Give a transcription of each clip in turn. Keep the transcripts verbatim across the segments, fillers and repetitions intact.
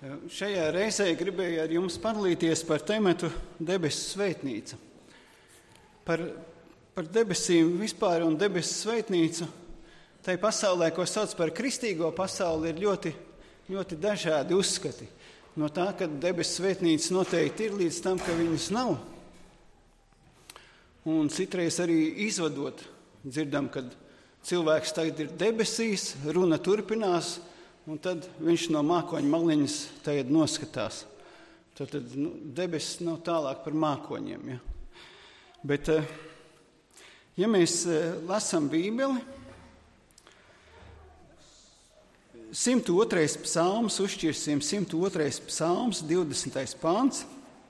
Šajā reizē gribēju ar jums padalīties par tematu debesu svētnīca. Par, par debesīm vispār un debesu svētnīcu. Tai pasaulē, ko sauc par kristīgo pasauli, ir ļoti, ļoti dažādi uzskati. No tā, ka debesu svētnīca noteikti ir, līdz tam, ka viņas nav. Un citreiz arī izvadot, dzirdam, kad cilvēks tagad ir debesīs, runa turpinās, un tad viņš no mākoņa maliņas tagad noskatās. Tad, tad nu, debesis nav tālāk par mākoņiem. Ja? Bet, ja mēs lasām Bībeli, simt otrais psalms, uzšķirsim simt otrais psalms, divdesmitais pants.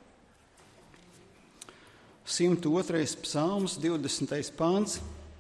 simt otrais psalms, divdesmitais pants.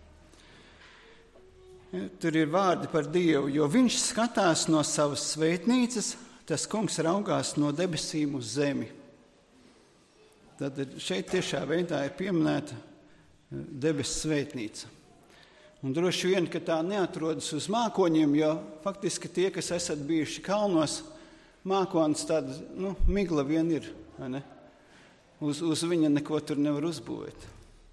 Tur ir vārdi par Dievu, jo viņš skatās no savas svētnīcas, tas kungs raugās no debesīm uz zemi. Tad šeit tiešā veidā ir pieminēta debesu svētnīca. Un droši vien, ka tā neatrodas uz mākoņiem, jo faktiski tie, kas esat bijuši kalnos, mākonis tāda, nu, migla vien ir, vai ne? Uz, uz viņa neko tur nevar uzbūvēt.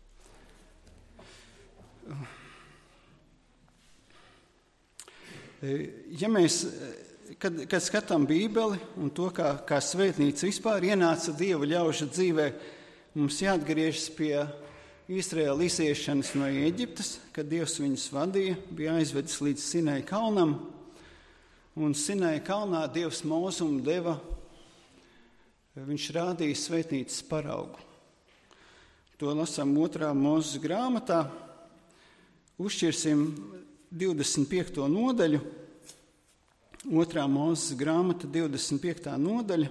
Ja mēs, kad, kad skatām Bībeli un to, kā, kā svētnīca vispār ienāca Dieva ļaužu dzīvē, mums jāatgriežas pie Izraēla iziešanas no Ēģiptes, kad Dievs viņus vadīja, bija aizvedis līdz Sinai kalnam, un Sinai kalnā Dievs Mūzum deva, viņš rādīja svētnīcas paraugu. To lasām otrā Mūzes grāmatā, uzšķirsim divdesmit piekto nodaļu, otrā Mūzes grāmata, divdesmit piektā nodaļa,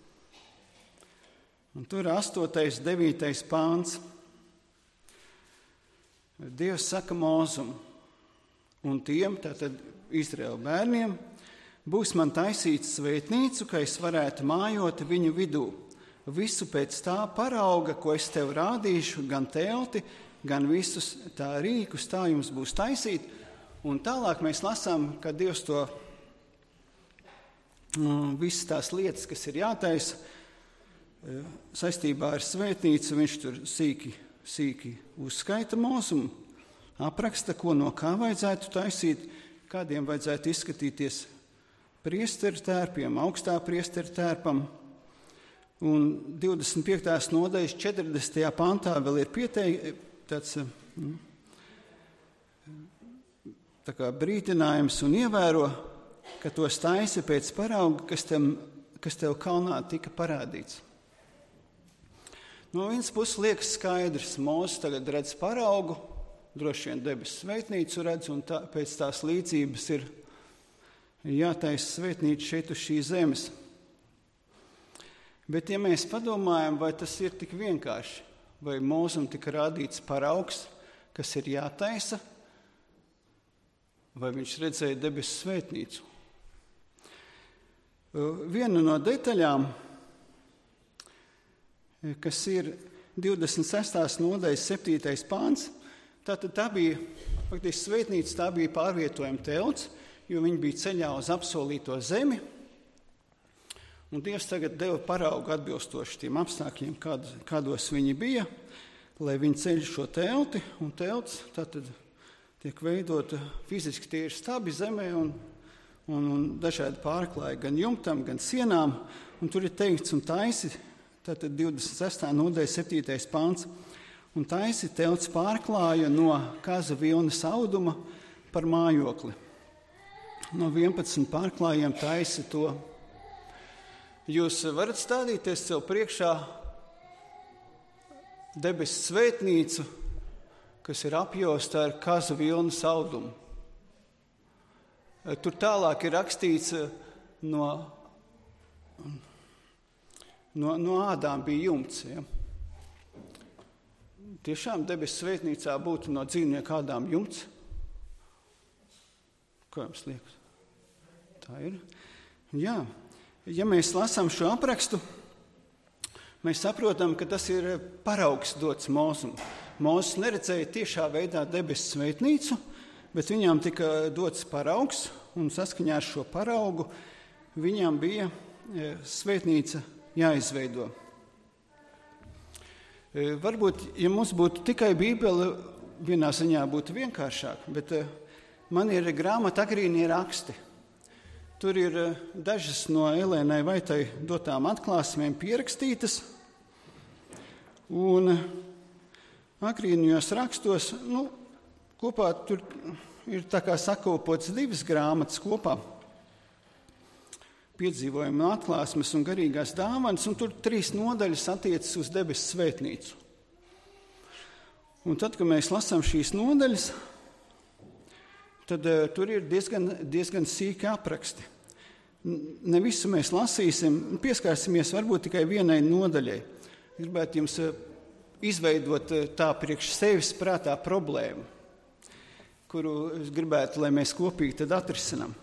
un tur astotais, devītais pāns. Dievs saka Mūzum, un tiem, tātad Izraēla bērniem, būs man taisīts svētnīcu, ka es varētu mājot viņu vidū. Visu pēc tā parauga, ko es tev rādīšu, gan telti, gan visus tā rīkus, tā jums būs taisīt. Un tālāk mēs lasām, ka Dievs to um, visas tās lietas, kas ir jātaisa saistībā ar svētnīcu, viņš tur sīki, sīki uzskaita Mūzum, apraksta, ko no kā vajadzētu taisīt, kādiem vajadzētu izskatīties priesteru tērpiem, augstā priesteru tērpam. Un divdesmit piektās nodaļas četrdesmitajā pantā vēl ir pieteikts tāds mm, tā kā brīdinājums un ievēro, ka tos taisi pēc parauga, kas, tem, kas tev kalnā tika parādīts. No vienas puses liekas skaidrs, Mūzes tagad redz paraugu, droši vien debesu svētnīcu redz, un tā, pēc tās līdzības ir jātaisa svētnīca šeit uz šīs zemes. Bet, ja mēs padomājam, vai tas ir tik vienkārši, vai Mūzum tika rādīts paraugs, kas ir jātaisa, vai viņš redzēja debesu svētnīcu. Viena no detaļām, kas ir divdesmit sestās nodaļas septītais pāns, tātad tā bija, faktiski svētnīca, tā bija pārvietojuma telts, jo viņi bija ceļā uz apsolīto zemi, un Dievs tagad deva paraugu atbilstoši tiem apstākļiem, kād, kādos viņi bija, lai viņi ceļ šo telti, un telts tātad tiek veidota fiziski tie ir stabi zemē un, un, un dažādi pārklāji gan jumtam, gan sienām, un tur ir teikts un taisi, tātad divdesmit sestā nodaļa septītais pāns, un taisi telts pārklāja no kaza vilnas auduma par mājokli. No vienpadsmit pārklājiem taisi to. Jūs varat stādīties sev priekšā debesu svētnīcu, kas ir apjosta ar kaza vilnas audumu. Tur tālāk ir rakstīts, no, no, no ādām bija jumts. Ja? Tiešām debesu svētnīcā būtu no dzīvnieku ādām jumts? Ko jums liekas? Tā ir. Jā, ja mēs lasām šo aprakstu, mēs saprotam, ka tas ir paraugs dots Mūzum. Mūzes neredzēja tiešā veidā debesu svētnīcu, bet viņām tika dots paraugs, un saskaņā ar šo paraugu viņām bija svētnīca jāizveido. Varbūt, ja mums būtu tikai Bībele, vienā ziņā būtu vienkāršāk, bet man ir grāmata agrīnie raksti. Tur ir dažas no Elēnai Vaitai dotām atklāsmēm pierakstītas, un agrīnijos rakstos, nu, kopā tur ir tā kā sakopots divas grāmatas kopā. Piedzīvojumi, atklāsmes un garīgās dāvanas, un tur trīs nodaļas attiecas uz debesu svētnīcu. Un tad, kad mēs lasām šīs nodaļas, tad uh, tur ir diezgan, diezgan sīki apraksti. Ne visu mēs lasīsim, pieskārsimies varbūt tikai vienai nodaļai. Gribētu jums uh, izveidot uh, tā priekš sevis prātā problēmu, kuru es gribētu, lai mēs kopīgi tad atrisinām.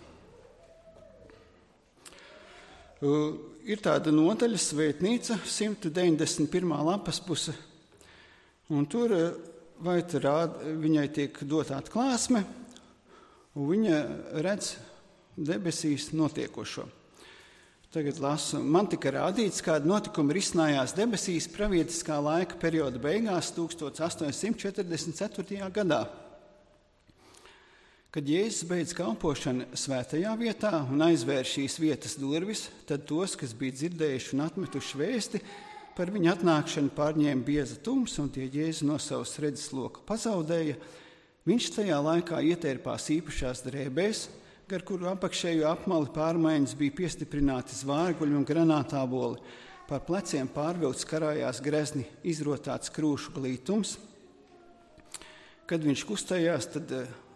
Uh, ir tāda nodaļa svētnīca, simt deviņdesmit pirmā lapas puse, un tur uh, Vaita rāda, viņai tiek dota atklāsme, un viņa redz debesīs notiekošo. Tagad lasu. Man tika rādīts, kāda notikuma risinājās debesīs pravietiskā laika perioda beigās tūkstoš astoņsimt četrdesmit ceturtajā gadā. Kad Jēzus beidz kalpošanu svētajā vietā un aizvēra šīs vietas durvis, tad tos, kas bija dzirdējuši un atmetuši vēsti par viņu atnākšanu, pārņēma bieza tums, un tie Jēzu no savas redzesloka pazaudēja. Viņš tajā laikā ietērpās īpašās drēbēs, gar kuru apakšējo apmali pārmaiņas bija piestiprināti zvārguļi un granātāboli. Pār pleciem pārvilkts karājās grezni izrotāts krūšu glītums. Kad viņš kustējās, tad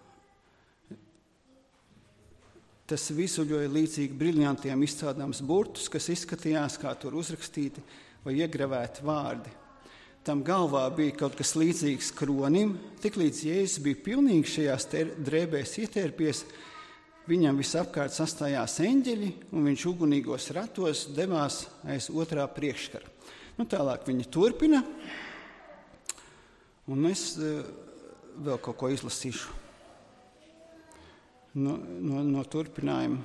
tas visuļoja līdzīgi briljantiem izcēdams burtus, kas izskatījās, kā tur uzrakstīti vai iegravēti vārdi. Tam galvā bija kaut kas līdzīgs kronim, tiklīdz Jēzus bija pilnīgi šajās drēbēs ietērpies, viņam visapkārt sastājās eņģeļi, un viņš ugunīgos ratos devās aiz otrā priekškara. Nu, tālāk viņi turpina, un es vēl kaut ko izlasīšu. No, no, no turpinājuma.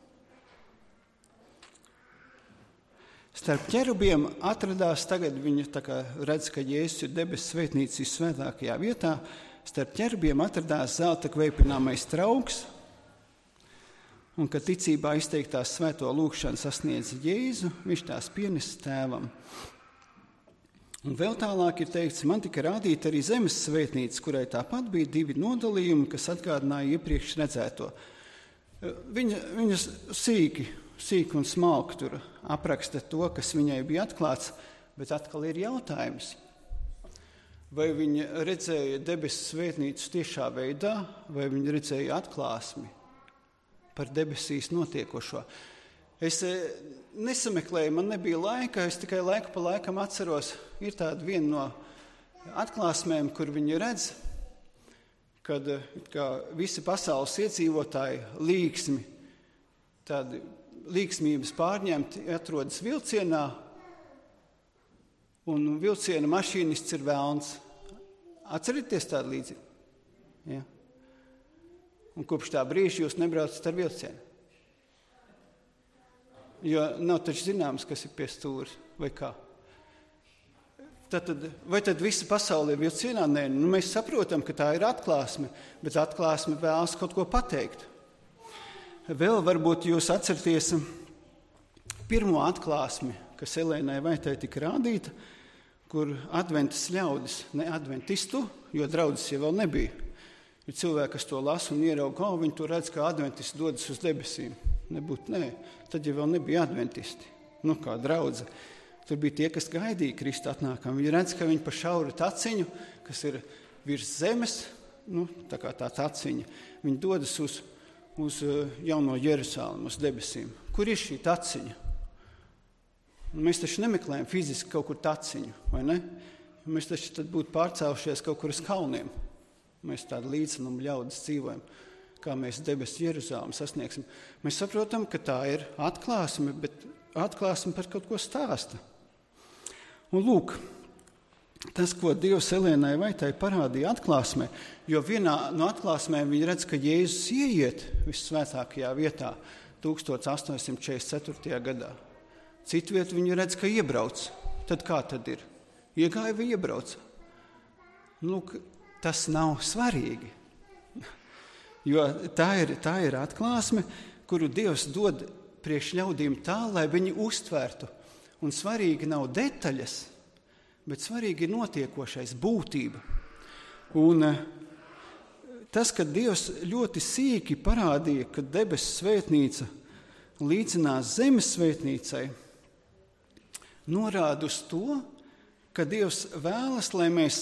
Starp ķerubiem atradās, tagad viņi tā kā redz, ka Jēzus ir debesu svētnīcas visvētākajā vietā, starp ķerubiem atradās zelta kveipināmais trauks, un kad ticībā izteiktās svēto lūgšanu sasniedza Jēzu, viņš tās pienes tēvam. Un vēl tālāk ir teikts, man tika rādīta arī zemes svētnīca, kurai tāpat bija divi nodalījumi, kas atgādināja iepriekš redzēto. Viņa, viņa sīki, sīki un smalki tur apraksta to, kas viņai bija atklāts, bet atkal ir jautājums. Vai viņa redzēja debesu svētnīcu tiešā veidā, vai viņa redzēja atklāsmi par debesīs notiekošo? Es nesameklēju, man nebija laika, es tikai laiku pa laikam atceros, ir tāda viena no atklāsmēm, kur viņi redz, kad kā visi pasaules iedzīvotāji līksmi, tādi līksmības pārņemti, atrodas vilcienā, un vilciena mašīnists ir velns. Atcerieties tādu līdzību? Ja? Un kopš tā brīža jūs nebraucat ar vilcienu. Jo nav taču zināms, kas ir pie stūra vai kā. Tad, vai tad visa pasaule ir vilcienā? Nē, nu, mēs saprotam, ka tā ir atklāsme, bet atklāsme vēlas kaut ko pateikt. Vēl varbūt jūs atceraties pirmo atklāsmi, kas Elēnai Vaitai tika rādīta, kur adventas ļaudis, ne adventistu, jo draudzes jau vēl nebija. Ir cilvēki, kas to lasa un ierauga, oh, viņi to redz, ka adventisti dodas uz debesīm. Nebūtu, nē, tad jau vēl nebija adventisti, nu kā draudze. Tur bija tie, kas gaidīja Kristu atnākam. Viņi redz, ka viņi pa šauru taciņu, kas ir virs zemes, nu tā kā tā taciņa, viņi dodas uz, uz jauno Jeruzalemi, uz debesīm. Kur ir šī taciņa? Mēs taču nemeklējam fiziski kaut kur taciņu, vai ne? Mēs taču tad būtu pārcēlušies kaut kur uz kalniem. Mēs tādu līdzenumu ļaudis dzīvojam. Kā mēs debesu Jeruzalemi sasniegsim. Mēs saprotam, ka tā ir atklāsme, bet atklāsme par kaut ko stāsta. Un lūk, tas, ko Dievs Elēnai Vaitai parādīja atklāsmē, jo vienā no atklāsmēm viņi redz, ka Jēzus ieiet vissvētākajā vietā tūkstoš astoņsimt četrdesmit ceturtajā gadā. Citu vietu viņi redz, ka iebrauc. Tad kā tad ir? Iegāja vai iebrauc? Nu, tas nav svarīgi. Jo tā ir, tā ir atklāsme, kuru Dievs dod priekš ļaudīm tā, lai viņi uztvertu. Un svarīgi nav detaļas, bet svarīgi ir notiekošais, būtība. Un tas, ka Dievs ļoti sīki parādīja, ka debesu svētnīca līdzinās zemes svētnīcai, norāda uz to, ka Dievs vēlas, lai mēs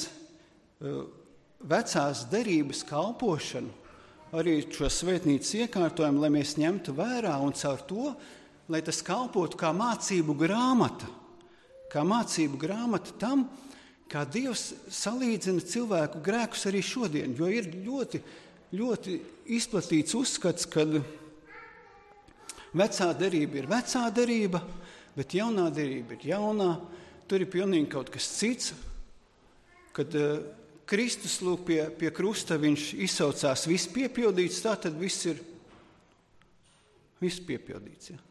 vecās derības kalpošanu, arī šo svētnīcas iekārtojumu, lai mēs ņemtu vērā un caur to, lai tas kalpotu kā mācību grāmata, kā mācību grāmata tam, kā Dievs salīdzina cilvēku grēkus arī šodien, jo ir ļoti, ļoti izplatīts uzskats, ka vecā derība ir vecā derība, bet jaunā derība ir jaunā, tur ir pilnīgi kaut kas cits, kad Kristus lūk pie, pie krusta, viņš izsaucās viss piepildīts, tā tad viss ir viss piepildīts. Ja.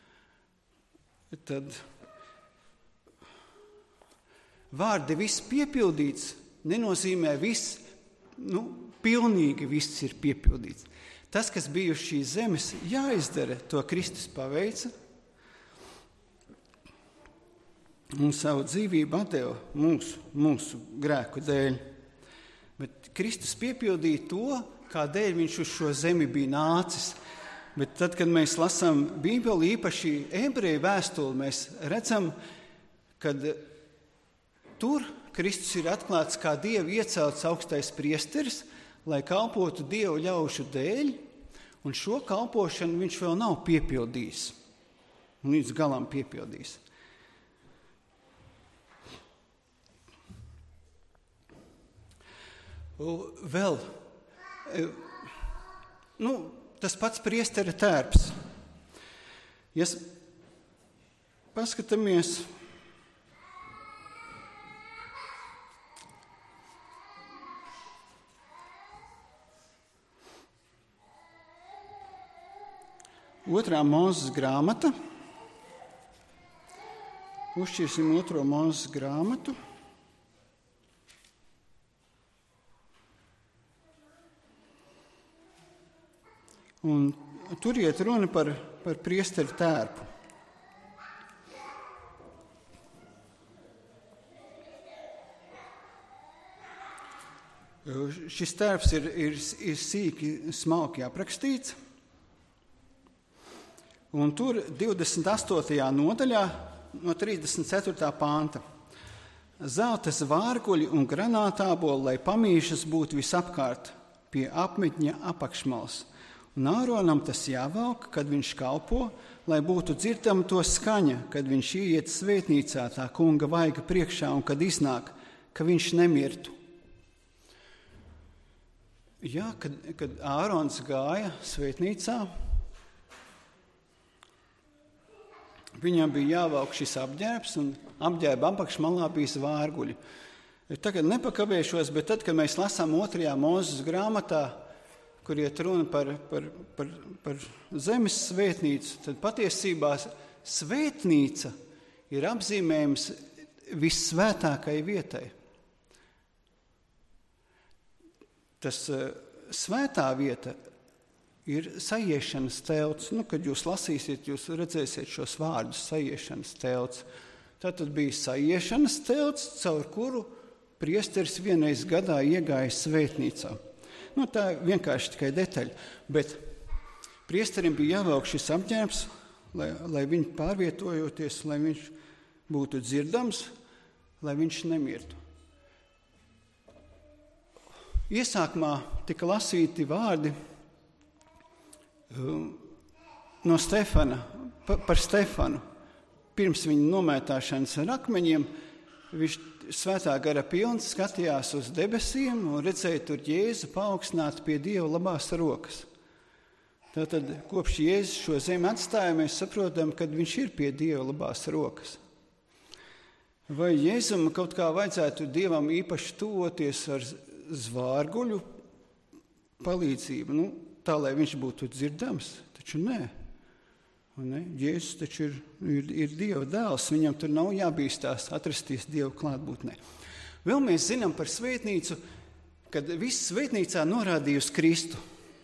Tad vārdi viss piepildīts nenozīmē viss, nu, pilnīgi viss ir piepildīts. Tas, kas bija uz šīs zemes jāizdara, to Kristus paveica un savu dzīvību atdeva mūsu, mūsu grēku dēļ. Bet Kristus piepildīja to, kādēļ viņš uz šo zemi bija nācis. Bet tad, kad mēs lasām Bībeli, īpaši ebreju vēstuli, mēs redzam, ka tur Kristus ir atklāts kā Dieva iecelts augstais priesteris, lai kalpotu Dievu ļaužu dēļ, un šo kalpošanu viņš vēl nav piepildījis, un līdz galam piepildījis. Vēl, nu, tas pats priestera tērps. Ja paskatāmies, otrā Mūzes grāmata, uzšķirsim otro Mūzes grāmatu. Un tur iet runa par, par priesteru tērpu. Šis tērps ir, ir, ir sīki, smalki aprakstīts. Un tur divdesmit astotajā nodaļā no trīsdesmit ceturtā panta. Zelta zvārguļi un granātāboli, lai pamīšas būtu visapkārt pie apmetņa apakšmalas. Un Āronam tas jāvelk, kad viņš kalpo, lai būtu dzirdama to skaņa, kad viņš ieiet svētnīcā tā kunga vaiga priekšā un kad iznāk, ka viņš nemirtu. Jā, kad, kad Ārons gāja svētnīcā, viņam bija jāvelk šis apģērbs un apģērba apakšmalā bija zvārguļi. Tagad nepakavēšos, bet tad, kad mēs lasām otrajā Mūzes grāmatā, kur iet runa par, par, par, par zemes svētnīcu, tad patiesībā svētnīca ir apzīmējums vissvētākai vietai. Tas uh, svētā vieta ir sajiešanas telts. Nu, kad jūs lasīsiet, jūs redzēsiet šos vārdus sajiešanas telts. Tātad bija sajiešanas telts, caur kuru priesteris vienreiz gadā iegāja svētnīcā. Nu, tā vienkārši tikai detaļa, bet priesterim bija jāvelk šis apģērbs, lai, lai viņš pārvietojoties, lai viņš būtu dzirdams, lai viņš nemirtu. Iesākumā tika lasīti vārdi no Stefana, par Stefanu. Pirms viņa nomētāšanas ar akmeņiem, viņš svētā gara pilns skatījās uz debesīm un redzēja tur Jēzu paaugstināt pie Dieva labās rokas. Tātad, kopš Jēzus šo zemi atstāja, mēs saprotam, ka viņš ir pie Dieva labās rokas. Vai Jēzum kaut kā vajadzētu Dievam īpaši tuvoties ar zvārguļu palīdzību, nu, tā, lai viņš būtu dzirdams? Taču nē. Ne? Jēzus taču ir, ir, ir Dieva dēls, viņam tur nav jābīstās atrasties Dieva klātbūtnē. Vēl mēs zinām par svētnīcu, kad viss svētnīcā norādīja uz Kristu.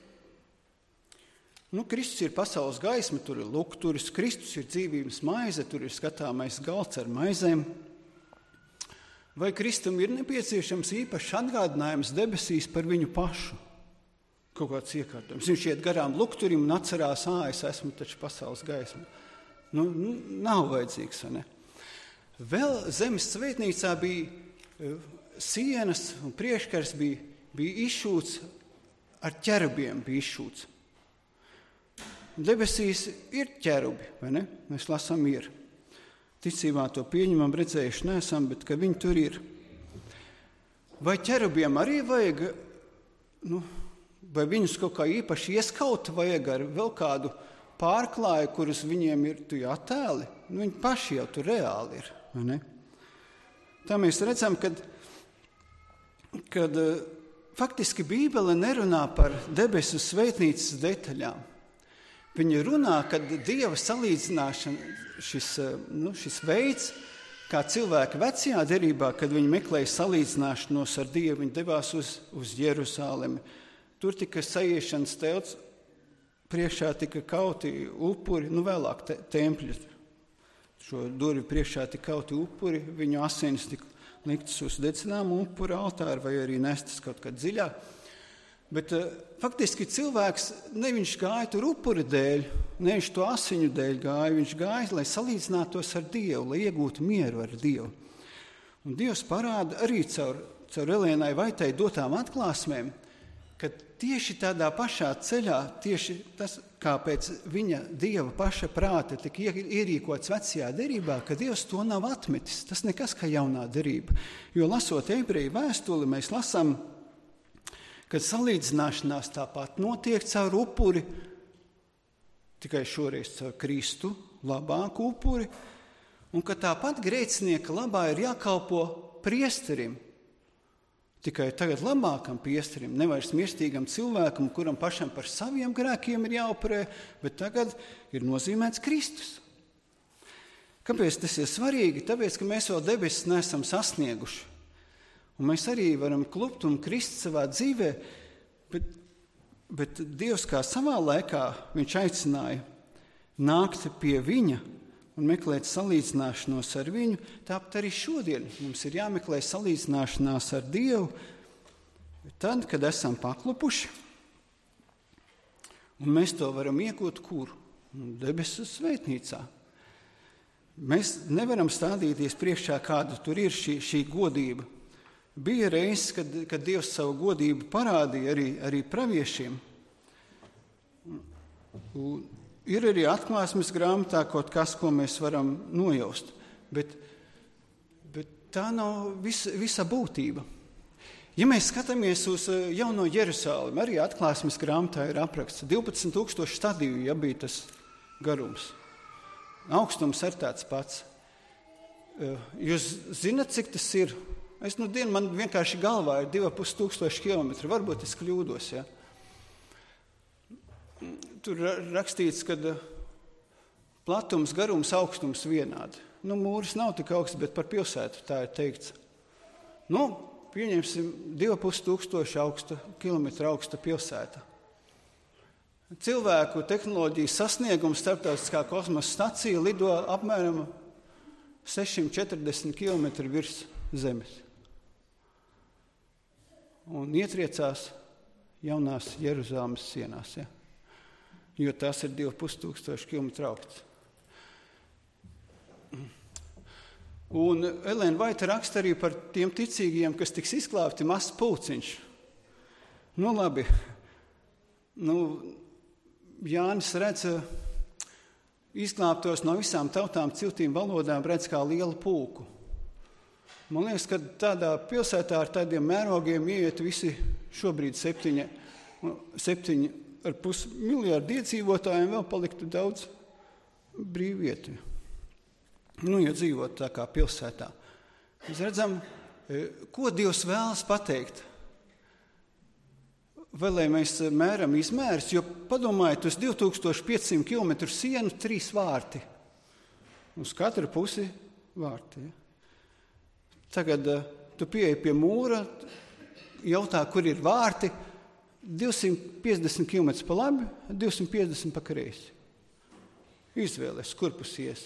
Nu, Kristus ir pasaules gaisma, tur ir lukturis, Kristus ir dzīvības maize, tur ir skatāmais galds ar maizēm. Vai Kristum ir nepieciešams īpašs atgādinājums debesīs par viņu pašu? Kaut kāds iekārtojums. Viņš iet garām lukturim un atcerās, ā, es esmu taču pasaules gaisma. Nu, nav vajadzīgs, vai ne? Vēl zemes svētnīcā bija sienas un priekškars bija, bija izšūts ar ķerubiem, bija izšūts. Debesīs ir ķerubi, vai ne? Mēs lasām ir. Ticībā to pieņemam, redzējuši neesam, bet ka viņi tur ir. Vai ķerubiem arī vajag, nu, vai viņus kaut kā īpaši ieskaut, vajag ar vēl kādu pārklāju, kurus viņiem ir tu attēli? Nu, viņi paši jau tur reāli ir, vai ne? Tā mēs redzam, kad, kad faktiski Bībele nerunā par debesu svētnīcas detaļām. Viņa runā, kad Dieva salīdzināšana, šis, nu, šis veids, kā cilvēki vecajā derībā, kad viņi meklēja salīdzināšanos ar Dievu, viņi devās uz, uz Jeruzālemi. Tur tika saiešanas telts, priekšā tika kauti upuri, nu vēlāk te, tempļi. Šo durvju priekšā tika kauti upuri, viņu asinis tika liktas uz dedzināmu upuru altāru vai arī nestas kaut kā dziļāk. Bet uh, faktiski cilvēks ne viņš gāja tur upuri dēļ, ne viņš to asiņu dēļ gāja, viņš gāja, lai salīdzinātos ar Dievu, lai iegūtu mieru ar Dievu. Un Dievs parāda arī caur, caur Elēnai Vaitai dotām atklāsmēm, ka tieši tādā pašā ceļā, tieši tas, kāpēc viņa Dieva paša prāta tika ierīkots vecajā derībā, ka Dievs to nav atmetis. Tas nekas kā jaunā derība. Jo lasot ebreju vēstuli, mēs lasām, kad salīdzināšanās tāpat notiek caur upuri, tikai šoreiz caur Kristu, labāku upuri, un ka tāpat grēcinieka labā ir jākalpo priesterim, tikai tagad labākam priesterim, nevairs mirstīgam cilvēkam, kuram pašam par saviem grēkiem ir jāupurē, bet tagad ir nozīmēts Kristus. Kāpēc tas ir svarīgi? Tāpēc, ka mēs vēl debesis neesam sasnieguši. Un mēs arī varam klupt un krist savā dzīvē, bet, bet Dievs kā savā laikā viņš aicināja nākt pie viņa un meklēt salīdzināšanos ar viņu, tāpat arī šodien mums ir jāmeklē salīdzināšanās ar Dievu, tad, kad esam paklupuši, un mēs to varam iegūt kur? Debesu svētnīcā. Mēs nevaram stādīties priekšā, kāda tur ir šī, šī godība. Bija reizes, kad, kad Dievs savu godību parādīja arī, arī praviešiem. Un ir arī atklāsmes grāmatā kaut kas, ko mēs varam nojaust, bet, bet tā nav visa, visa būtība. Ja mēs skatāmies uz jauno Jeruzālemi, arī atklāsmes grāmatā ir apraksts divpadsmit tūkstoši stadiju, ja bija tas garums. Augstums ir tāds pats. Jūs zināt, cik tas ir? Es nu dienu, man vienkārši galvā ir divi ar pus tūkstoši kilometri, varbūt es kļūdos, ja. Tur rakstīts, ka platums, garums, augstums vienādi. Nu, mūris nav tik augsts, bet par pilsētu tā ir teikts. Nu, pieņemsim divi ar pus tūkstoši augsta, kilometru augsta pilsēta. Cilvēku tehnoloģijas sasniegums starptautiskā kosmosa stacija lido apmēram sešsimt četrdesmit kilometri virs Zemes. Un ietriecās jaunās Jeruzālemes sienās, ja? Jo tās ir divi ar pus tūkstoši kilometru augsts. Un Elēna Vaita raksta arī par tiem ticīgiem, kas tiks izglābti mazs pulciņš. Nu labi, nu, Jānis redz izglābtos no visām tautām, ciltīm, valodām, redz kā lielu pulku. Man liekas, ka tādā pilsētā ar tādiem mērogiem ieiet visi šobrīd septiņi, septiņi ar pus miljārdu iedzīvotājiem, vēl paliktu daudz brīvvietu. Nu, ja dzīvot tā kā pilsētā. Mēs redzam, ko Dievs vēlas pateikt. vai lai mēs mēram izmērs, jo padomājiet, uz divi tūkstoši piecsimt kilometru sienu trīs vārti. Uz katru pusi vārti. Ja? Tagad uh, tu pieeji pie mūra, jautā, kur ir vārti, divsimt piecdesmit kilometru pa labi, divsimt piecdesmit pa kreisi. Izvēlies, kur pusies.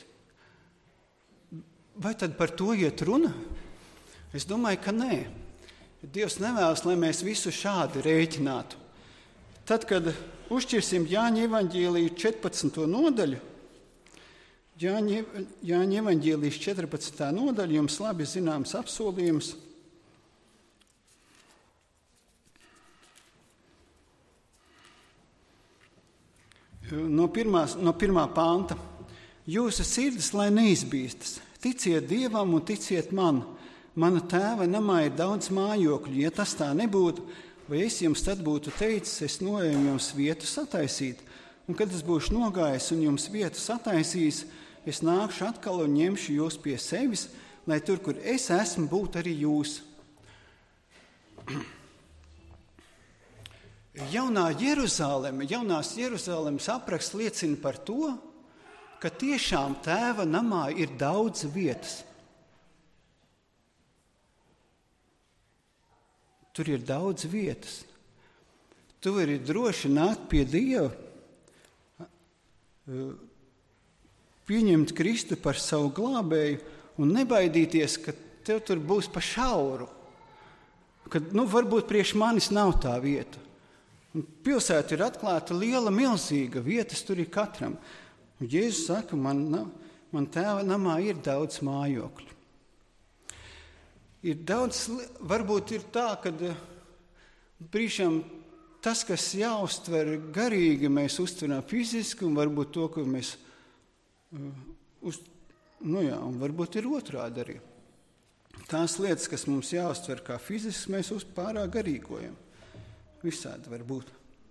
Vai tad par to iet runa? Es domāju, ka nē. Dievs nevēlas, lai mēs visu šādi rēķinātu. Tad, kad uzšķirsim Jāņa evaņģēliju četrpadsmito nodaļu, Jāņa, Jāņa evaņģēlijas četrpadsmitā nodaļa, jums labi zināms apsolījums. No, pirmās, no pirmā panta. Jūsu sirdis, lai neizbīstas, ticiet Dievam un ticiet man. Mana tēva namā ir daudz mājokļu. Ja tas tā nebūtu, vai es jums tad būtu teicis, es noeju jums vietu sataisīt. Un kad es būšu nogājis un jums vietu sataisījis, es nākšu atkal un ņemšu jūs pie sevis, lai tur, kur es esmu, būtu arī jūs. Jaunā Jeruzaleme, jaunās Jeruzalemes apraksts liecina par to, ka tiešām tēva namā ir daudz vietas. Tur ir daudz vietas. Tu vari droši nākt pie Dieva, pieņemt Kristu par savu glābēju un nebaidīties, ka tev tur būs pa šauru. Kad, nu, varbūt priekš manis nav tā vieta. Un pilsēta ir atklāta liela, milzīga, vietas tur ir katram. Un Jēzus saka, man, man tēva namā ir daudz mājokļu. Ir daudz, varbūt ir tā, ka brīžam tas, kas jāuztver garīgi, mēs uztveram fiziski, un varbūt to, ko mēs, uz, nu jā, un varbūt ir otrādi arī. Tās lietas, kas mums jāuztver kā fiziski, mēs uz pārāk garīgojam. Visādi var būt.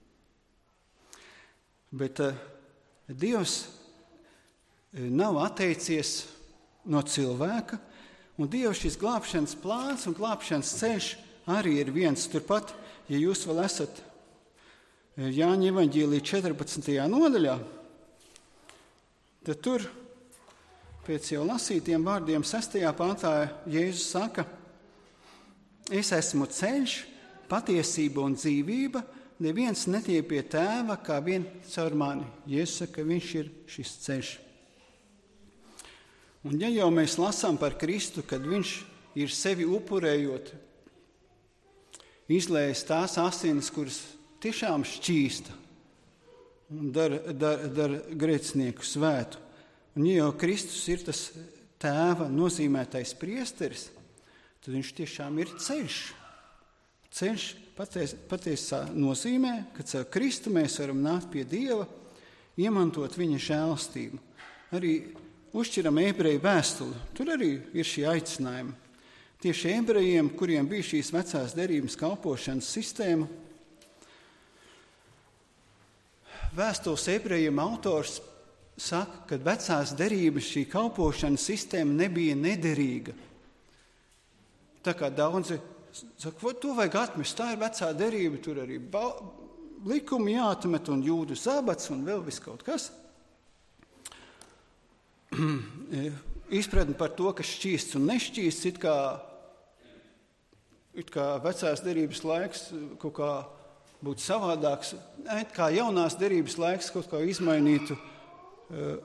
Bet uh, Dievs nav atteicies no cilvēka, un Dieva šis glābšanas plāns un glābšanas ceļš arī ir viens. Turpat, ja jūs vēl esat Jāņa evaņģēlija četrpadsmitajā nodaļā, tad tur pēc jau lasītiem vārdiem sestajā pantā Jēzus saka, es esmu ceļš, patiesība un dzīvība, neviens netiek pie tēva kā vien caur mani. Jēzus saka, viņš ir šis ceļš. Un ja jau mēs lasām par Kristu, kad viņš ir sevi upurējot, izlējis tās asinis, kuras tiešām šķīsta un dara dar, dar grēcinieku svētu. Un ja jau Kristus ir tas tēva nozīmētais priesteris, tad viņš tiešām ir ceļš. Ceļš paties, patiesā nozīmē, ka caur Kristu mēs varam nākt pie Dieva, iemantot viņa žēlastību. Arī uzšķiram ebreju vēstuli. Tur arī ir šī aicinājuma. Tieši ebrejiem, kuriem bija šīs vecās derības kalpošanas sistēma, vēstules ebrejiem autors saka, ka vecās derības šī kalpošanas sistēma nebija nederīga. Tā kā daudzi saka, to vajag atmest, tā ir vecā derība, tur arī ba- likumi jāatmet un jūdu zabats un vēl viss kaut kas. Izpratni par to, kas šķīsts un nešķīsts, it kā, it kā vecās derības laiks kaut kā būtu savādāks, it kā jaunās derības laiks kaut kā izmainītu uh,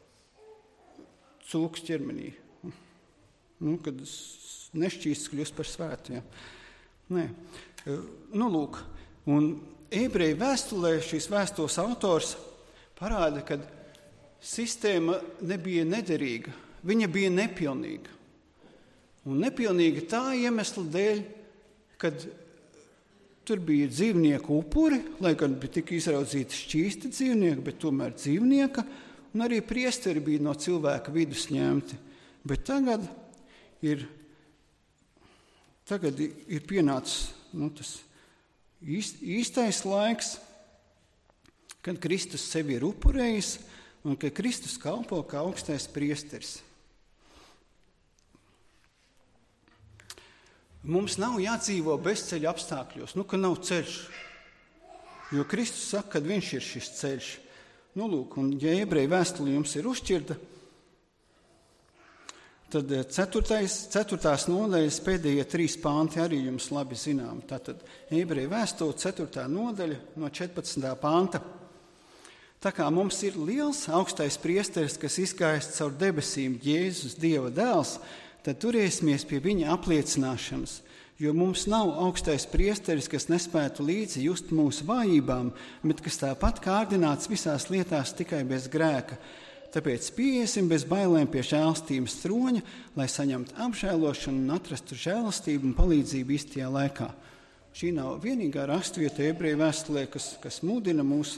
cūkas ķermenī. Nu, kad nešķīsts kļūst par svētu. Ja. Nē. Uh, nu, lūk, un ebreju vēstulē šīs vēstules autors parāda, ka sistēma nebija nederīga, viņa bija nepilnīga. Un nepilnīga tā iemesla dēļ, kad tur bija dzīvnieku upuri, lai gan bija tik izraudzīti šķīsti dzīvnieki, bet tomēr dzīvnieka, un arī priesteri bija no cilvēka vidus ņemti. Bet tagad ir, tagad ir pienācis nu, tas īst, īstais laiks, kad Kristus sevi ir upurējis, un ka Kristus kalpo kā augstais priesteris. Mums nav jādzīvo bezceļa apstākļos, nu, ka nav ceļš. Jo Kristus saka, ka viņš ir šis ceļš. Nu, lūk, un ja ebreju vēstule jums ir uzšķirta, tad ceturtais, ceturtās nodaļas pēdējie trīs panti arī jums labi zinām. Tātad ebreju vēstule, ceturtā nodaļa no četrpadsmitā panta. Tā kā mums ir liels augstais priesteris, kas izgājis caur debesīm, Jēzus, Dieva dēls, tad turēsimies pie viņa apliecināšanas, jo mums nav augstais priesteris, kas nespētu līdzi just mūsu vājībām, bet kas tāpat kārdināts visās lietās tikai bez grēka. Tāpēc pieiesim bez bailēm pie žēlstības troņa, lai saņemtu apžēlošanu un atrastu žēlastību un palīdzību īstajā laikā. Šī nav vienīgā raksturvieta ebreju vēstulē, kas, kas mudina mūs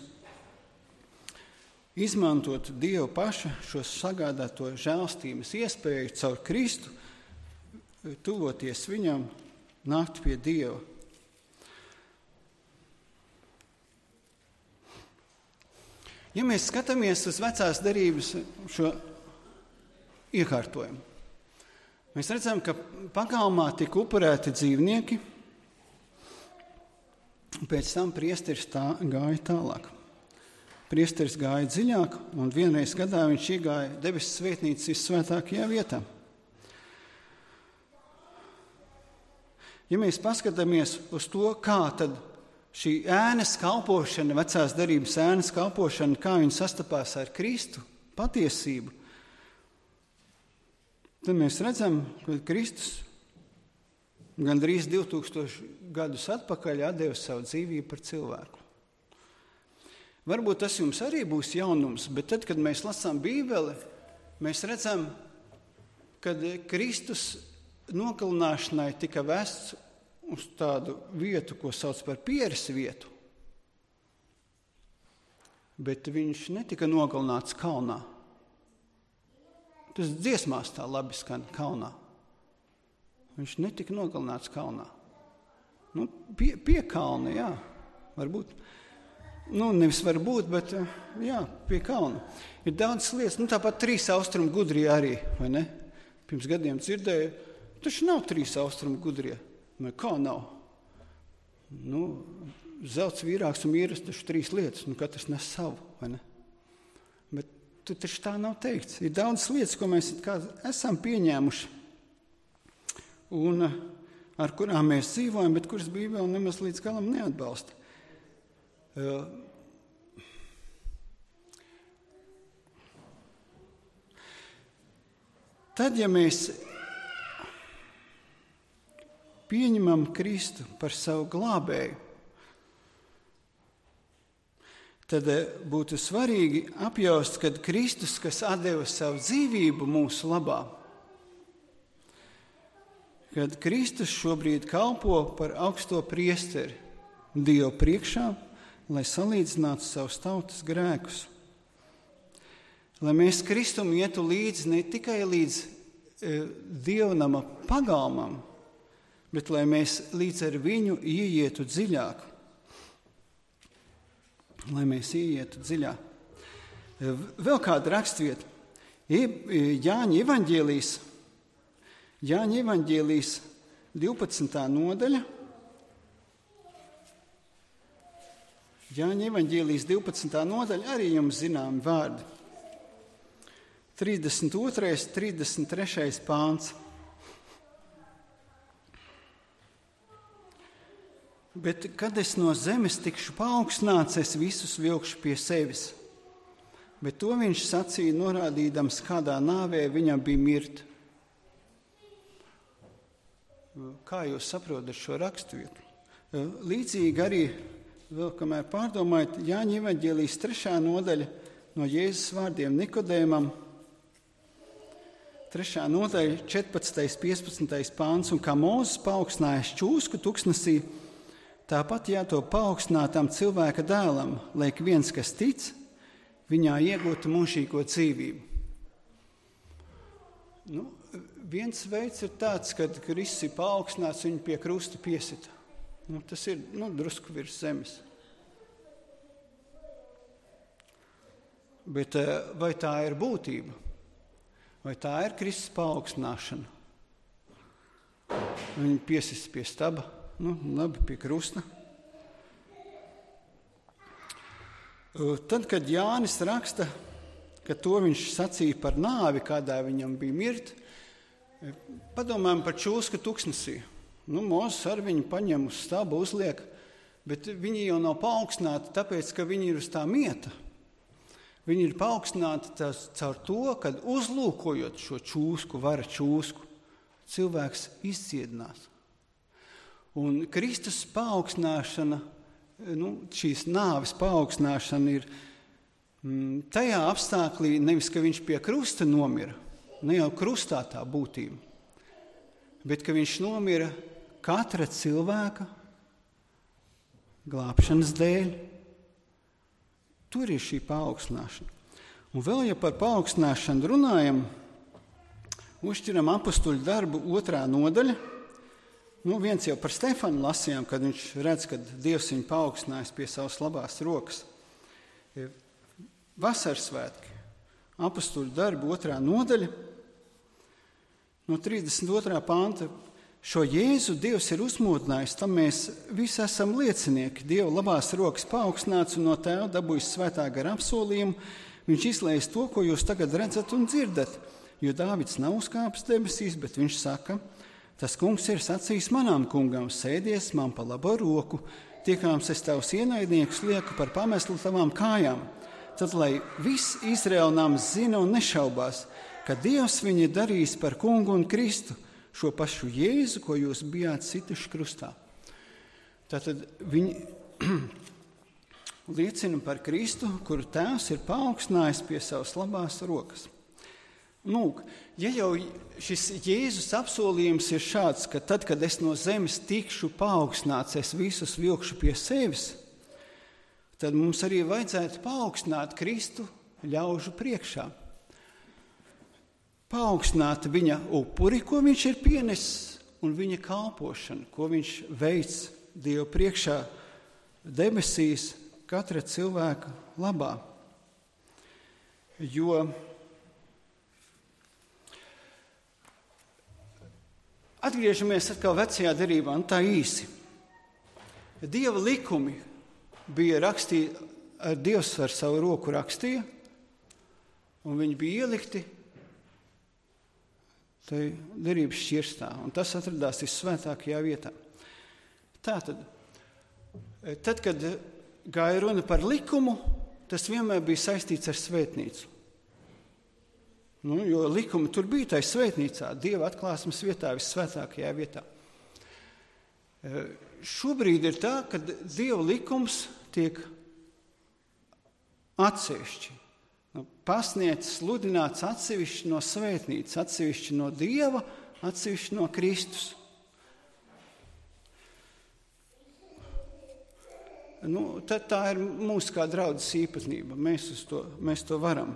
izmantot Dievu paša šo sagādāto žēlstības iespēju caur Kristu, tuvoties viņam, nākt pie Dieva. Ja mēs skatāmies uz vecās derības šo iekārtojumu, mēs redzam, ka pagalmā tika upurēti dzīvnieki, pēc tam priesteris tā gāja tālāk. Priesteris gāja dziļāk, un vienreiz gadā viņš iegāja debesu svētnīcas vissvētākajā vietā. Ja mēs paskatāmies uz to, kā tad šī ēnas kalpošana, vecās derības ēnas kalpošana, kā viņa sastapās ar Kristu patiesību, tad mēs redzam, ka Kristus gandrīz divtūkstoši gadus atpakaļ atdeva savu dzīvību par cilvēku. Varbūt tas jums arī būs jaunums, bet tad, kad mēs lasām Bībeli, mēs redzam, ka Kristus nogalināšanai tika vests uz tādu vietu, ko sauc par pieres vietu, bet viņš netika nogalināts kalnā. Tas dziesmās tā labi skan kalnā. Viņš netika nogalināts kalnā. Nu, pie, pie kalna, jā, varbūt. Nu, nevis varbūt, bet jā, pie kalna. Ir daudz lietas, nu tāpat trīs austrumu gudrie arī, vai ne? Pirms gadiem dzirdēju, taču nav trīs austrumu gudrie. Vai kā nav? Nu, zelts, vīrāks un mīras, taču trīs lietas, nu katrs nes savu, vai ne? Bet tu taču tā nav teikts. Ir daudz lietas, ko mēs kā esam pieņēmuši un ar kurām mēs dzīvojam, bet kuras Bībele nemaz līdz galam neatbalsta. Tad, ja mēs pieņemam Kristu par savu glābēju, tad būtu svarīgi apjaust, kad Kristus, kas atdeva savu dzīvību mūsu labā, kad Kristus šobrīd kalpo par augsto priesteri Dievu priekšā, lai salīdzinātu savus tautas grēkus. Lai mēs Kristum ietu līdzi ne tikai līdz e, dievnama pagalmam, bet lai mēs līdz ar viņu ieietu dziļāk. Lai mēs ieietu dziļāk. E, vēl kāda rakstvieta. E, Jāņa evaņģēlijas, Jāņa evaņģēlijas divpadsmitā nodaļa. Jāņa evaņģēlijas divpadsmitā nodaļa arī jums zināmi vārdi. trīsdesmit otrais, trīsdesmit trešais pāns. Bet, kad es no zemes tikšu paaugstināts, es visus vilkšu pie sevis. Bet to viņš sacīja, norādīdams, kādā nāvē viņam bija mirt. Kā jūs saprotat šo raksturvietu? Līdzīgi arī, vēl kamēr pārdomājat, Jāņa evaņģēlijas trešā nodaļa no Jēzus vārdiem Nikodēmam, trešā nodaļa, četrpadsmitais, piecpadsmitais pāns, un kā Mūzes paaugstināja šķūsku tuksnesī, tāpat jātop paaugstinātam cilvēka dēlam, lai ik viens, kas tic, viņā iegūtu mūžīgo dzīvību. Nu, viens veids ir tāds, kad Kristus ir paaugstināts, viņu pie krusta piesita. Nu, tas ir nu, drusku virs zemes. Bet vai tā ir būtība? Vai tā ir Kristus paaugstināšana? Viņu piesist pie staba, nu, labi, pie krusta. Tad, kad Jānis raksta, ka to viņš sacīja par nāvi, kādā viņam bija mirt, padomājam par čūsku tuksnesī. Nu, Mūzes ar viņu paņem uz stabu, uzliek, bet viņi jau nav paaugstināti, tāpēc, ka viņi ir uz tā mieta. Viņi ir paaugstināti tās, caur to, kad uzlūkojot šo čūsku, vara čūsku, cilvēks izciedinās. Un Kristus paaugstināšana, nu, šīs nāves paaugstināšana ir mm, tajā apstāklī, nevis, ka viņš pie krusta nomira, ne jau krustā tā būtība, bet ka viņš nomira katra cilvēka glābšanas dēļ. Tur ir šī paaugstināšana. Un vēl, ja par paaugstināšanu runājam, uzšķiram apostuļu darbu otrā nodaļa. Nu, viens jau par Stefanu lasījām, kad viņš redz, ka Dievs viņu paaugstinājis pie savas labās rokas. Vasaras svētki, apostuļu darbu otrā nodaļa, no trīsdesmit otrā panta. Šo Jēzu Dievs ir uzmodinājis, tam mēs visi esam liecinieki. Dieva labās rokas paaugstināts un no Tēva dabūjis svētā gara apsolījumu. Viņš izlējas to, ko jūs tagad redzat un dzirdat, jo Dāvids nav uzkāpis debesīs, bet viņš saka, tas kungs ir sacījis manām kungām, sēdies man pa labo roku, tiekāms es tavs ienaidniekus lieku par pameslu tavām kājām. Tad, lai viss Izraēla nams zina un nešaubās, ka Dievs viņu darīs par kungu un Kristu, šo pašu Jēzu, ko jūs bijāt situši krustā. Tātad viņi liecina par Kristu, kuru Tēvs ir paaugstinājis pie savas labās rokas. Nu, ja jau šis Jēzus apsolījums ir šāds, ka tad, kad es no zemes tikšu paaugstināts, es visus vilkšu pie sevis, tad mums arī vajadzētu paaugstināt Kristu ļaužu priekšā. Paaugstināt viņa upuri, ko viņš ir pienesis, un viņa kalpošanu, ko viņš veic Dievu priekšā debesīs katra cilvēka labā. Jo atgriežamies atkal vecajā derībā, un tā īsi. Dieva likumi bija rakstīti, Dievs ar savu roku rakstīja, un viņi bija ielikti tai derības šķirstā, un tas atradās vissvētākajā vietā. Tātad, tad, kad gāja runa par likumu, tas vienmēr bija saistīts ar svētnīcu. Nu, jo likumi tur bija tai svētnīcā, Dieva atklāsmes vietā, vissvētākajā vietā. Šobrīd ir tā, ka Dieva likums tiek atsevišķi. Pasniegts, sludināts atsevišķi no svētnīcas, atsevišķi no Dieva, atsevišķi no Kristus. Nu, tad tā ir mūsu kā draudzes īpatnība. Mēs, uz to, mēs to varam.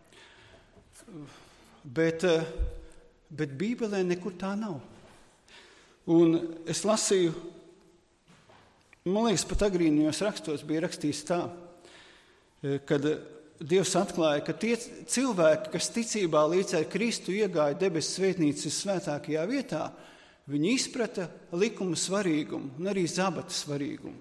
Bet, bet Bībelē nekur tā nav. Un es lasīju, man liekas, pat agrīnajos rakstos bija rakstīts tā, kad Dievs atklāja, ka tie cilvēki, kas ticībā līdz ar Kristu iegāja debesu svētnīcas svētākajā vietā, viņi izprata likuma svarīgumu un arī zabata svarīgumu.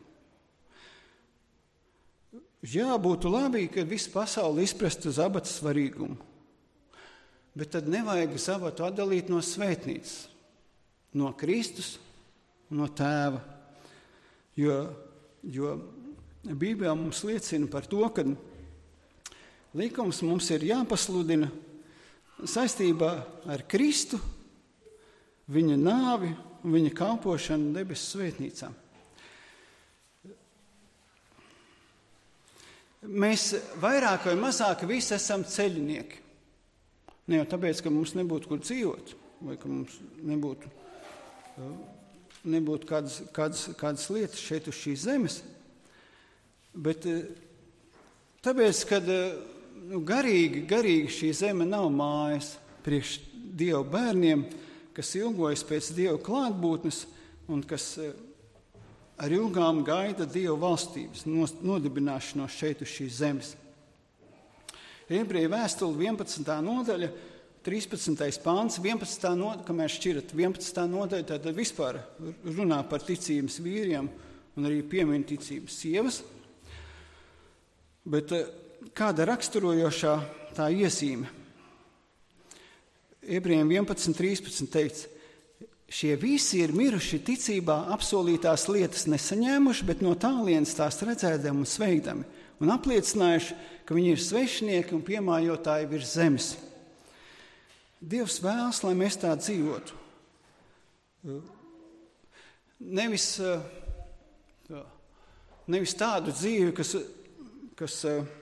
Jā, būtu labi, ka visa pasaule izprastu zabata svarīgumu, bet tad nevajag zabatu atdalīt no svētnīcas, no Kristus un no Tēva, jo, jo Bībelē mums liecina par to, ka likums mums ir jāpasludina saistībā ar Kristu, viņa nāvi un viņa kalpošanu debesu svētnīcā. Mēs vairāk vai mazāk visi esam ceļinieki. Ne jau tāpēc, ka mums nebūtu kur dzīvot, vai ka mums nebūtu, nebūtu kādas, kādas, kādas lietas šeit uz šīs zemes, bet tāpēc, ka nu, garīgi, garīgi šī zeme nav mājas priekš Dieva bērniem, kas ilgojas pēc Dieva klātbūtnes un kas ar ilgām gaida Dieva valstības nodibināšanos šeit uz šīs zemes. Ebreju vēstule vienpadsmitā nodaļa, trīspadsmitais pāns, vienpadsmitā nodaļa, kamēr šķirat vienpadsmitā nodaļa, tad vispār runā par ticības vīriem un arī piemin ticības sievas. Bet kāda raksturojošā tā iezīme? Ebrejiem vienpadsmit trīspadsmit teikts, šie visi ir miruši ticībā apsolītās lietas nesaņēmuši, bet no tālienes tās redzēdami un sveikdami, un apliecinājuši, ka viņi ir svešinieki un piemājotāji virs zemes. Dievs vēlas, lai mēs tā dzīvotu. Nevis, nevis tādu dzīvi, kas, kas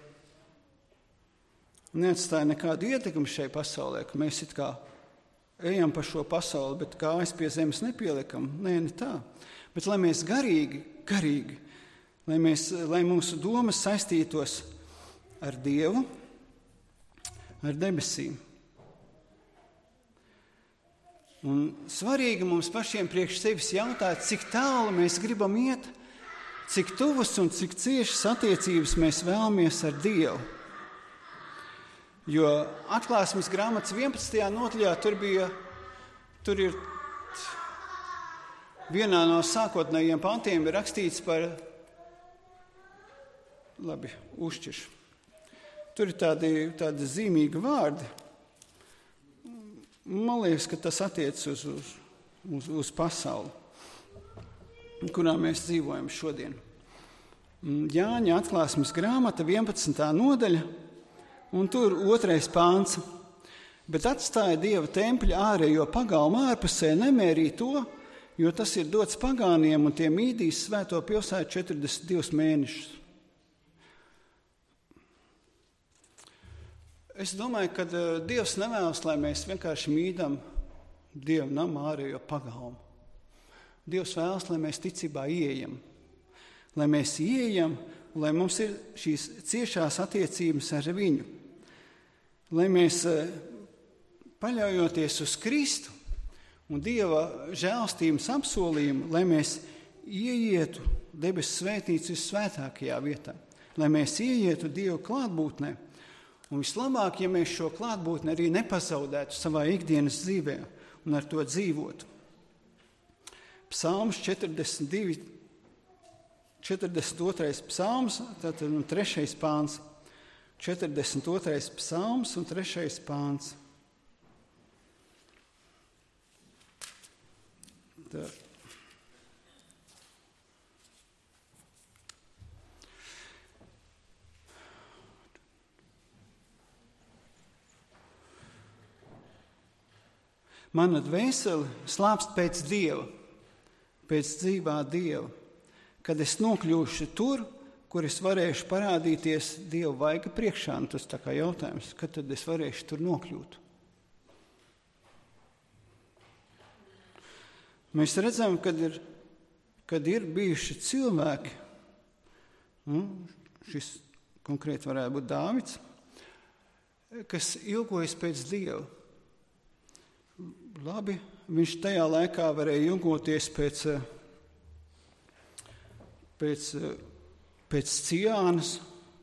neatstāja nekādu ietekmi šai pasaulē, ka mēs it kā ejam pa šo pasauli, bet kājas pie zemes nepieliekam. Nē, ne tā. Bet lai mēs garīgi, garīgi, lai, mēs, lai mūsu domas saistītos ar Dievu, ar debesīm. Un svarīgi mums pašiem priekš sevis jautāt, cik tālu mēs gribam iet, cik tuvas un cik ciešas attiecības mēs vēlamies ar Dievu. Jo Atklāsmes grāmatas vienpadsmitajā nodaļā tur bija, tur ir vienā no sākotnējiem pantiem ir rakstīts par, labi, uzšķiršu. Tur ir tādi, tādi zīmīgi vārdi. Man liekas, ka tas attiec uz, uz, uz, uz pasauli, kurā mēs dzīvojam šodien. Jāņa Atklāsmes grāmata vienpadsmitā nodaļa, un tur otrais pāns. Bet atstāja Dieva tempļa ārējo pagalmu ārpusē, nemērīja to, jo tas ir dots pagāniem, un tie mīdīs svēto pilsētu četrdesmit divus mēnešus. Es domāju, ka Dievs nevēlas, lai mēs vienkārši mīdam Dievu namu ārējo pagalmu. Dievs vēlas, lai mēs ticībā ieejam. Lai mēs ieejam, lai mums ir šīs ciešās attiecības ar viņu. Lai mēs, paļaujoties uz Kristu un Dieva žēlstības apsolījumu, lai mēs ieietu debesu svētnīcu svētākajā vietā. Lai mēs ieietu Dieva klātbūtnē. Un vislabāk, ja mēs šo klātbūtni arī nepazaudētu savā ikdienas dzīvē un ar to dzīvotu. Psalms četrdesmit divi, četrdesmit otrais psalms, tātad un trešais pāns. četrdesmit otrais psalms un trešais pāns. Tā. Mana dvēsele slāpst pēc Dieva, pēc dzīvā Dieva, kad es nokļūšu tur, kur es varēšu parādīties Dieva vaiga priekšā. Un tas tā kā jautājums, kad tad es varēšu tur nokļūt? Mēs redzam, kad ir, kad ir bijuši cilvēki, nu, šis konkrēti varētu būt Dāvids, kas ilgojas pēc Dieva. Labi, viņš tajā laikā varēja ilgoties pēc, pēc, pēc Ciānas,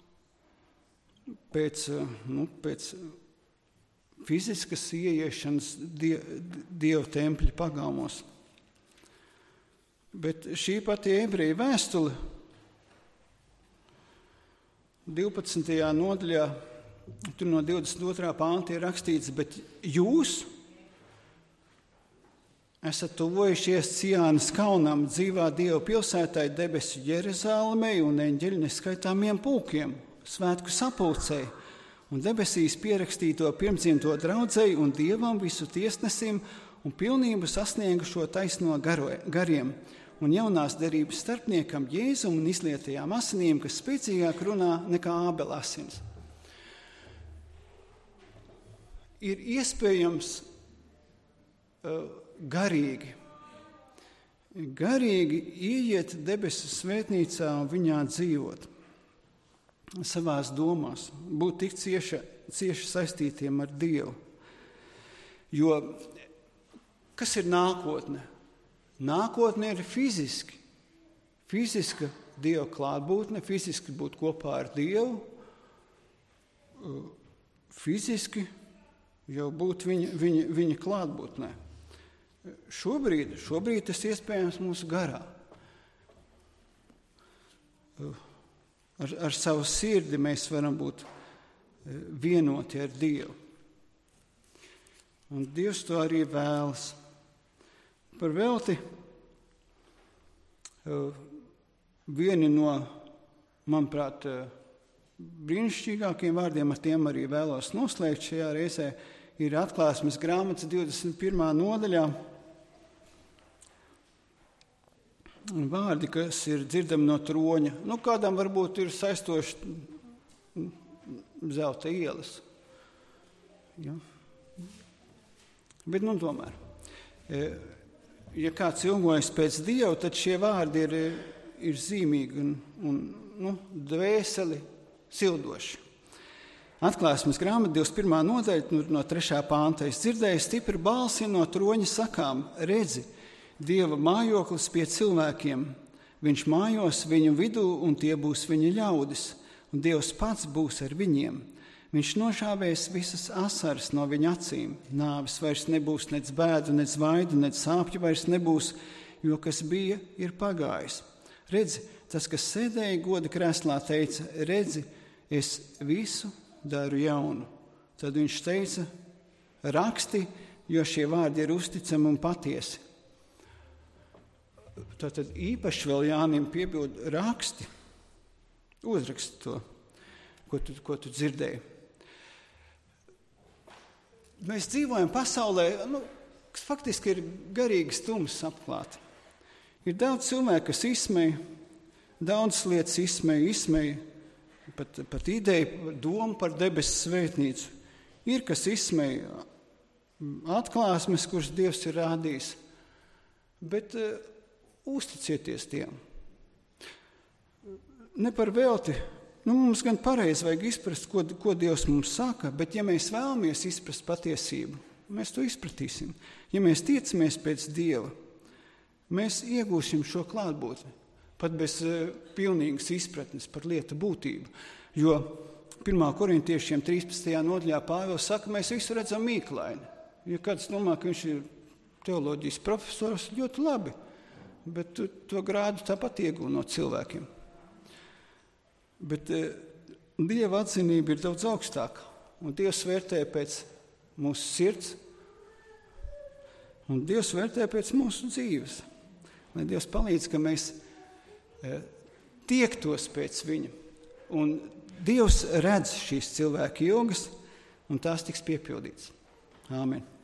pēc, nu, pēc fiziskas ieiešanas die, Dieva tempļa pagalmos. Bet šī pati ebreju vēstule divpadsmitajā nodaļā, tur no divdesmit otrā pānta ir rakstīts, bet jūs esat tuvojušies Ciānas kalnam, dzīvā Dieva pilsētai, debesu Jeruzālemei un eņģeļu neskaitāmiem pulkiem, svētku sapulcei un debesīs pierakstīto pirmdzimto draudzei un Dievam visu tiesnesim un pilnību sasniegušo taisno garo, gariem un jaunās derības starpniekam Jēzum un izlietajām asinīm, kas spēcīgāk runā nekā Ābela asins. Ir iespējams uh, garīgi, garīgi ieiet debesu svētnīcā un viņā dzīvot, savās domās, būt tik cieši, cieši saistītiem ar Dievu. Jo kas ir nākotne? Nākotne ir fiziski, fiziska Dieva klātbūtne, fiziski būt kopā ar Dievu, fiziski jau būt viņa, viņa, viņa klātbūtnē. Šobrīd, šobrīd tas iespējams mūsu garā. ar, ar savu sirdi mēs varam būt vienoti ar Dievu. Un Dievs to arī vēlas. Par velti vieni no, manuprāt, brīnišķīgākiem vārdiem, ar tiem arī vēlos noslēgt šajā reizē, ir Atklāsmes grāmatas divdesmit pirmā nodaļā. Vārdi, kas ir dzirdami no troņa. Nu, kādam varbūt ir saistoši zelta ielas. Ja? Bet, nu, tomēr, ja kāds ilgojas pēc Dieva, tad šie vārdi ir, ir zīmīgi un, un nu, dvēseli sildoši. Atklāsmes grāmata divdesmit pirmā nodaļa no trešā pānta. Es dzirdēju stipru balsi no troņa sakām: redzi, Dieva mājoklis pie cilvēkiem. Viņš mājos viņu vidū, un tie būs viņa ļaudis, un Dievs pats būs ar viņiem. Viņš nožāvēs visas asaras no viņa acīm. Nāves vairs nebūs, nec bēdu, nec vaidu, nec sāpju vairs nebūs, jo kas bija, ir pagājis. Redzi, tas, kas sēdēja goda krēslā, teica: redzi, es visu daru jaunu. Tad viņš teica: raksti, jo šie vārdi ir uzticami un patiesi. Tātad īpaši vēl Jānim piebild: raksti, uzraksti to, ko tu, ko tu dzirdēji. Mēs dzīvojam pasaulē, nu, kas faktiski ir garīgas tumsas apklāta. Ir daudz cilvēku, kas izsmeja, daudz lietas izsmeja, izsmeja pat, pat ideju, domu par debesu svētnīcu. Ir, kas izsmeja atklāsmes, kuras Dievs ir rādījis, bet uh, uzticieties tiem. Ne par velti. Nu, mums gan pareizi vajag izprast, ko, ko Dievs mums saka, bet ja mēs vēlamies izprast patiesību, mēs to izpratīsim. Ja mēs tiecamies pēc Dieva, mēs iegūsim šo klātbūtni, pat bez uh, pilnīgas izpratnes par lietu būtību. Jo pirmā korintiešiem trīspadsmitajā nodaļā Pāvils saka, mēs visu redzam mīklaini. Ja kāds domā, ka viņš ir teoloģijas profesors, ļoti labi, bet tu, to grādu tāpat iegū no cilvēkiem. Bet eh, Dieva atzinība ir daudz augstāka, un Dievs vērtē pēc mūsu sirds, un Dievs vērtē pēc mūsu dzīves. Lai Dievs palīdz, ka mēs eh, tiektos pēc viņa, un Dievs redz šīs cilvēku ilgas, un tās tiks piepildītas. Āmen.